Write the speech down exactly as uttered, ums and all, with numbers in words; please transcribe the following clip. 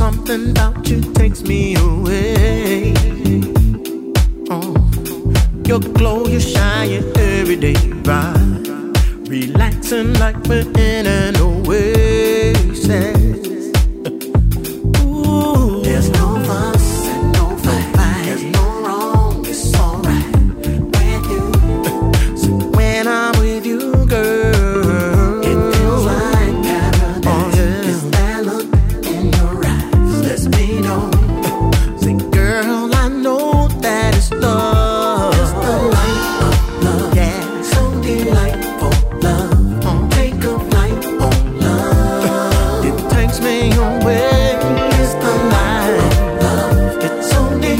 Something about you takes me away. Oh, your glow, you shine your everyday vibe, relaxing like we're in an oasis. Ooh, there's no fuss and no fight. There's no wrong, it's alright with you. So when I'm with you, girl, it feels like paradise. Oh, yeah. It's that look in your eyes lets me know. Say, girl, I know that it's love. It's the light of love. Yeah, so delightful love. Oh, take a flight on love. It takes me away.